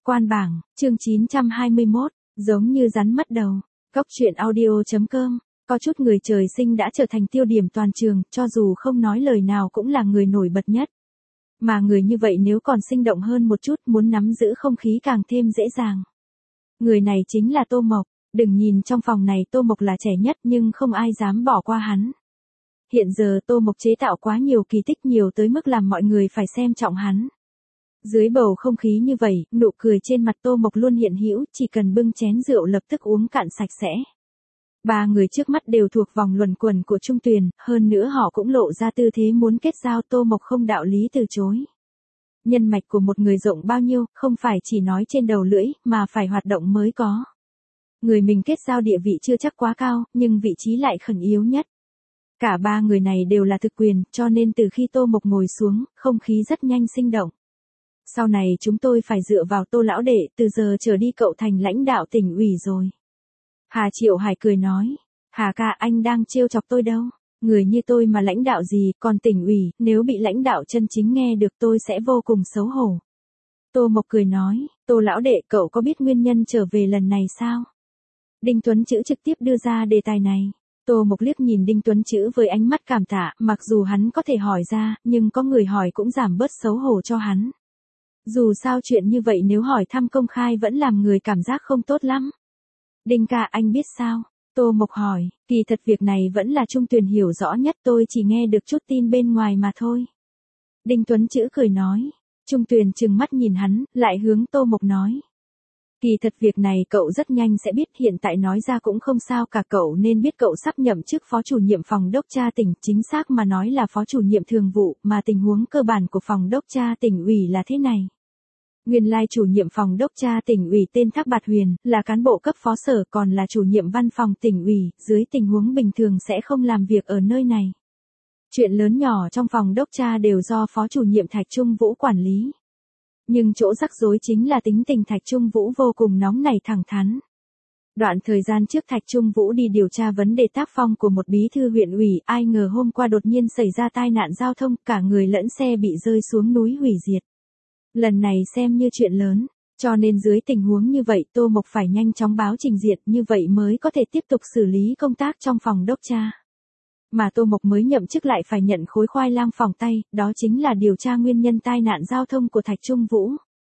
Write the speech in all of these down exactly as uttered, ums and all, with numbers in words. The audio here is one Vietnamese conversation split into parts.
Quan bảng, chương chín trăm hai mươi mốt, giống như rắn mất đầu. Cốc truyện audio chấm com. Có chút người trời sinh đã trở thành tiêu điểm toàn trường, cho dù không nói lời nào cũng là người nổi bật nhất. Mà người như vậy nếu còn sinh động hơn một chút, muốn nắm giữ không khí càng thêm dễ dàng. Người này chính là Tô Mộc. Đừng nhìn trong phòng này Tô Mộc là trẻ nhất nhưng không ai dám bỏ qua hắn. Hiện giờ Tô Mộc chế tạo quá nhiều kỳ tích, nhiều tới mức làm mọi người phải xem trọng hắn. Dưới bầu không khí như vậy, nụ cười trên mặt Tô Mộc luôn hiện hữu, chỉ cần bưng chén rượu lập tức uống cạn sạch sẽ. Ba người trước mắt đều thuộc vòng luẩn quẩn của Trung Tuyền, hơn nữa họ cũng lộ ra tư thế muốn kết giao, Tô Mộc không đạo lý từ chối. Nhân mạch của một người rộng bao nhiêu, không phải chỉ nói trên đầu lưỡi, mà phải hoạt động mới có. Người mình kết giao địa vị chưa chắc quá cao, nhưng vị trí lại khẩn yếu nhất. Cả ba người này đều là thực quyền, cho nên từ khi Tô Mộc ngồi xuống, không khí rất nhanh sinh động. Sau này chúng tôi phải dựa vào Tô lão đệ, từ giờ trở đi cậu thành lãnh đạo tỉnh ủy rồi. Hà Triệu Hải cười nói, Hà ca, anh đang trêu chọc tôi đâu, người như tôi mà lãnh đạo gì, còn tỉnh ủy, nếu bị lãnh đạo chân chính nghe được tôi sẽ vô cùng xấu hổ. Tô Mộc cười nói, Tô lão đệ, cậu có biết nguyên nhân trở về lần này sao? Đinh Tuấn Chữ trực tiếp đưa ra đề tài này. Tô Mộc liếc nhìn Đinh Tuấn Chữ với ánh mắt cảm tạ, mặc dù hắn có thể hỏi ra, nhưng có người hỏi cũng giảm bớt xấu hổ cho hắn. Dù sao chuyện như vậy nếu hỏi thăm công khai vẫn làm người cảm giác không tốt lắm. Đinh ca, anh biết sao? Tô Mộc hỏi, kỳ thật việc này vẫn là Trung Tuyền hiểu rõ nhất, tôi chỉ nghe được chút tin bên ngoài mà thôi. Đinh Tuấn Chữ cười nói, Trung Tuyền trừng mắt nhìn hắn, lại hướng Tô Mộc nói. Kỳ thật việc này cậu rất nhanh sẽ biết, hiện tại nói ra cũng không sao cả, cậu nên biết cậu sắp nhậm chức phó chủ nhiệm phòng đốc tra tỉnh, chính xác mà nói là phó chủ nhiệm thường vụ, mà tình huống cơ bản của phòng đốc tra tỉnh ủy là thế này. Nguyên lai chủ nhiệm phòng đốc tra tỉnh ủy tên Thác Bạt Huyền, là cán bộ cấp phó sở, còn là chủ nhiệm văn phòng tỉnh ủy, dưới tình huống bình thường sẽ không làm việc ở nơi này. Chuyện lớn nhỏ trong phòng đốc tra đều do phó chủ nhiệm Thạch Trung Vũ quản lý. Nhưng chỗ rắc rối chính là tính tình Thạch Trung Vũ vô cùng nóng nảy thẳng thắn. Đoạn thời gian trước Thạch Trung Vũ đi điều tra vấn đề tác phong của một bí thư huyện ủy, ai ngờ hôm qua đột nhiên xảy ra tai nạn giao thông, cả người lẫn xe bị rơi xuống núi hủy diệt. Lần này xem như chuyện lớn, cho nên dưới tình huống như vậy Tô Mộc phải nhanh chóng báo trình diện, như vậy mới có thể tiếp tục xử lý công tác trong phòng đốc tra. Mà Tô Mộc mới nhậm chức lại phải nhận khối khoai lang phòng tay, đó chính là điều tra nguyên nhân tai nạn giao thông của Thạch Trung Vũ.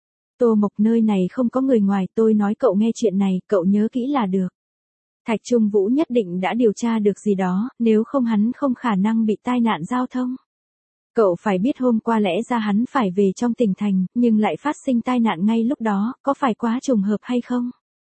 Tô Mộc, nơi này không có người ngoài, tôi nói cậu nghe chuyện này, cậu nhớ kỹ là được. Thạch Trung Vũ nhất định đã điều tra được gì đó, nếu không hắn không khả năng bị tai nạn giao thông. Cậu phải biết hôm qua lẽ ra hắn phải về trong tỉnh thành, nhưng lại phát sinh tai nạn ngay lúc đó, có phải quá trùng hợp hay không?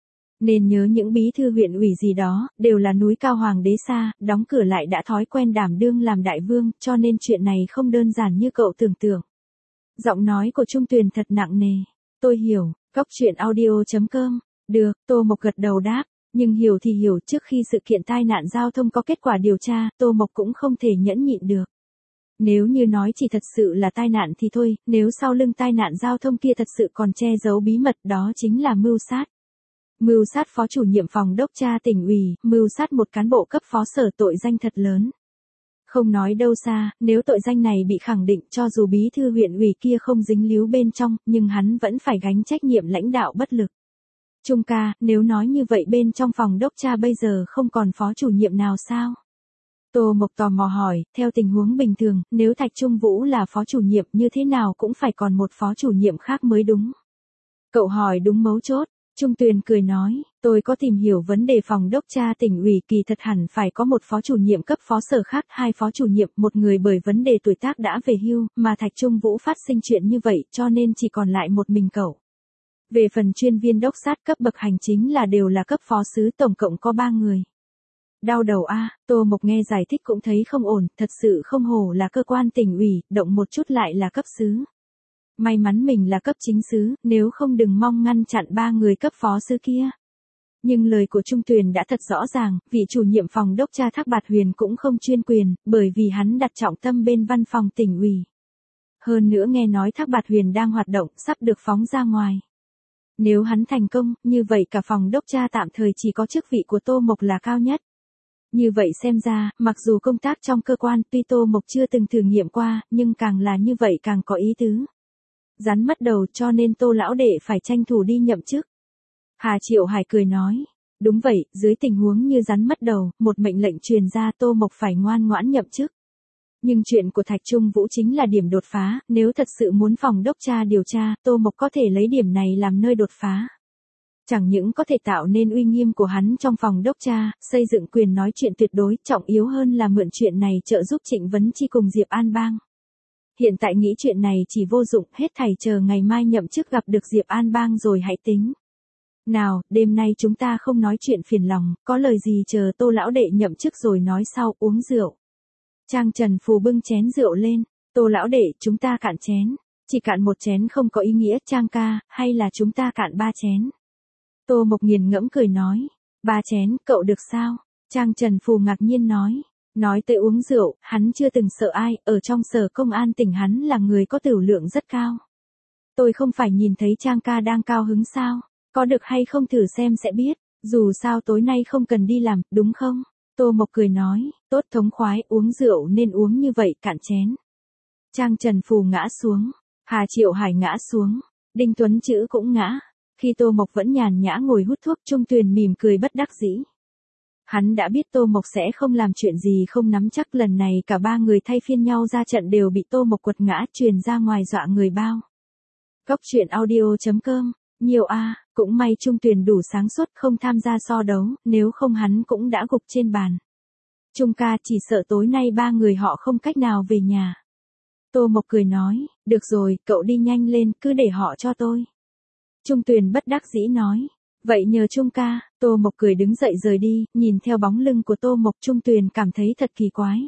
Nên nhớ những bí thư huyện ủy gì đó, đều là núi cao hoàng đế xa, đóng cửa lại đã thói quen đảm đương làm đại vương, cho nên chuyện này không đơn giản như cậu tưởng tượng. Giọng nói của Trung Tuyền thật nặng nề. Tôi hiểu, cốc truyện audio chấm com. Được, Tô Mộc gật đầu đáp, nhưng hiểu thì hiểu, trước khi sự kiện tai nạn giao thông có kết quả điều tra, Tô Mộc cũng không thể nhẫn nhịn được. Nếu như nói chỉ thật sự là tai nạn thì thôi, nếu sau lưng tai nạn giao thông kia thật sự còn che giấu bí mật, đó chính là mưu sát. Mưu sát phó chủ nhiệm phòng đốc tra tỉnh ủy, mưu sát một cán bộ cấp phó sở, tội danh thật lớn. Không nói đâu xa, nếu tội danh này bị khẳng định, cho dù bí thư huyện ủy kia không dính líu bên trong, nhưng hắn vẫn phải gánh trách nhiệm lãnh đạo bất lực. Trung ca, nếu nói như vậy bên trong phòng đốc tra bây giờ không còn phó chủ nhiệm nào sao? Tô Mộc tò mò hỏi, theo tình huống bình thường, nếu Thạch Trung Vũ là phó chủ nhiệm như thế nào cũng phải còn một phó chủ nhiệm khác mới đúng. Cậu hỏi đúng mấu chốt. Trung Tuyền cười nói, tôi có tìm hiểu vấn đề phòng đốc tra tỉnh ủy, kỳ thật hẳn phải có một phó chủ nhiệm cấp phó sở khác, hai phó chủ nhiệm, một người bởi vấn đề tuổi tác đã về hưu, mà Thạch Trung Vũ phát sinh chuyện như vậy, cho nên chỉ còn lại một mình cậu. Về phần chuyên viên đốc sát cấp bậc hành chính là đều là cấp phó sứ, tổng cộng có ba người. Đau đầu a, Tô Mộc nghe giải thích cũng thấy không ổn, thật sự không hổ là cơ quan tỉnh ủy, động một chút lại là cấp sứ. May mắn mình là cấp chính sứ, nếu không đừng mong ngăn chặn ba người cấp phó sứ kia. Nhưng lời của Trung Tuyền đã thật rõ ràng, vị chủ nhiệm phòng đốc tra Thác Bạt Huyền cũng không chuyên quyền, bởi vì hắn đặt trọng tâm bên văn phòng tỉnh ủy. Hơn nữa nghe nói Thác Bạt Huyền đang hoạt động, sắp được phóng ra ngoài. Nếu hắn thành công, như vậy cả phòng đốc tra tạm thời chỉ có chức vị của Tô Mộc là cao nhất. Như vậy xem ra, mặc dù công tác trong cơ quan tuy Tô Mộc chưa từng thử nghiệm qua, nhưng càng là như vậy càng có ý tứ. Rắn mất đầu cho nên Tô lão đệ phải tranh thủ đi nhậm chức. Hà Triệu Hải cười nói. Đúng vậy, dưới tình huống như rắn mất đầu, một mệnh lệnh truyền ra Tô Mộc phải ngoan ngoãn nhậm chức. Nhưng chuyện của Thạch Trung Vũ chính là điểm đột phá, nếu thật sự muốn phòng đốc tra điều tra, Tô Mộc có thể lấy điểm này làm nơi đột phá. Chẳng những có thể tạo nên uy nghiêm của hắn trong phòng đốc tra, xây dựng quyền nói chuyện tuyệt đối, trọng yếu hơn là mượn chuyện này trợ giúp Trịnh Vấn Chi cùng Diệp An Bang. Hiện tại nghĩ chuyện này chỉ vô dụng, hết thảy chờ ngày mai nhậm chức gặp được Diệp An Bang rồi hãy tính. Nào, đêm nay chúng ta không nói chuyện phiền lòng, có lời gì chờ Tô lão đệ nhậm chức rồi nói sau, uống rượu. Trang Trần Phù bưng chén rượu lên, Tô lão đệ, chúng ta cạn chén. Chỉ cạn một chén không có ý nghĩa, Trang ca, hay là chúng ta cạn ba chén. Tô Mộc nghiền ngẫm cười nói, ba chén, cậu được sao? Trang Trần Phù ngạc nhiên nói, nói tới uống rượu, hắn chưa từng sợ ai, ở trong sở công an tỉnh hắn là người có tửu lượng rất cao. Tôi không phải nhìn thấy Trang ca đang cao hứng sao, có được hay không thử xem sẽ biết, dù sao tối nay không cần đi làm, đúng không? Tô Mộc cười nói, tốt thống khoái, uống rượu nên uống như vậy, cạn chén. Trang Trần Phù ngã xuống, Hà Triệu Hải ngã xuống, Đinh Tuấn Chữ cũng ngã. Khi Tô Mộc vẫn nhàn nhã ngồi hút thuốc, Trung Tuyền mỉm cười bất đắc dĩ. Hắn đã biết Tô Mộc sẽ không làm chuyện gì không nắm chắc, lần này cả ba người thay phiên nhau ra trận đều bị Tô Mộc quật ngã, truyền ra ngoài dọa người bao. Góc truyện audio chấm com, nhiều a, à, cũng may Trung Tuyền đủ sáng suốt không tham gia so đấu, nếu không hắn cũng đã gục trên bàn. Trung ca chỉ sợ tối nay ba người họ không cách nào về nhà. Tô Mộc cười nói, được rồi, cậu đi nhanh lên, cứ để họ cho tôi. Trung Tuyền bất đắc dĩ nói, vậy nhờ Trung ca. Tô Mộc cười đứng dậy rời đi, nhìn theo bóng lưng của Tô Mộc, Trung Tuyền cảm thấy thật kỳ quái.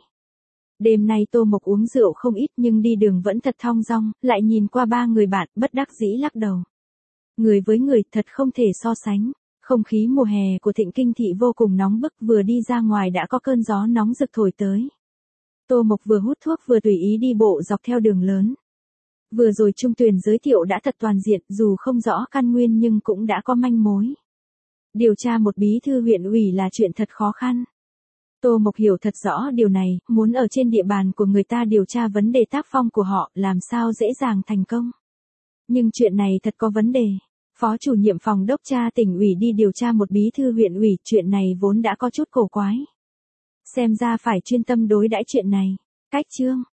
Đêm nay Tô Mộc uống rượu không ít nhưng đi đường vẫn thật thong dong, lại nhìn qua ba người bạn, bất đắc dĩ lắc đầu. Người với người thật không thể so sánh, không khí mùa hè của Thịnh Kinh thị vô cùng nóng bức, vừa đi ra ngoài đã có cơn gió nóng rực thổi tới. Tô Mộc vừa hút thuốc vừa tùy ý đi bộ dọc theo đường lớn. Vừa rồi Trung Tuyền giới thiệu đã thật toàn diện, dù không rõ căn nguyên nhưng cũng đã có manh mối. Điều tra một bí thư huyện ủy là chuyện thật khó khăn. Tô Mộc hiểu thật rõ điều này, muốn ở trên địa bàn của người ta điều tra vấn đề tác phong của họ, làm sao dễ dàng thành công. Nhưng chuyện này thật có vấn đề. Phó chủ nhiệm phòng đốc tra tỉnh ủy đi điều tra một bí thư huyện ủy, chuyện này vốn đã có chút cổ quái. Xem ra phải chuyên tâm đối đãi chuyện này. Cách chương